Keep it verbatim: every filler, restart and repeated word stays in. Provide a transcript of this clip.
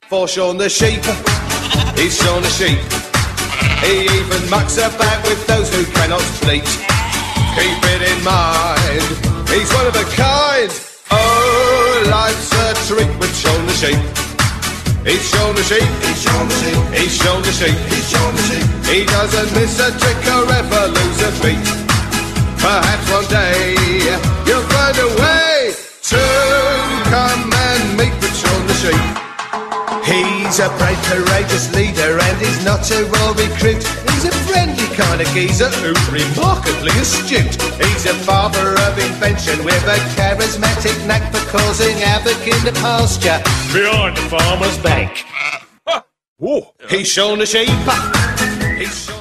for Shaun the Sheep. He's Shaun the Sheep. He even mucks about with those who cannot sleep. Keep it in mind, he's one of a kind. Oh, life's a treat with Shaun the Sheep. He's Shaun the Sheep. He's Shaun the Sheep. He's Shaun the Sheep. He's Shaun the Sheep. He doesn't miss a trick or ever lose a beat. Perhaps one day you'll find a way to come and meet with Shaun the Sheep. He's a brave, courageous leader and he's not a well recruit. He's a friendly kind of geezer who's remarkably astute. He's a father of invention with a charismatic knack for causing havoc in the pasture behind the farmer's back. Whoa. He's Shaun the Sheep. He's Shaun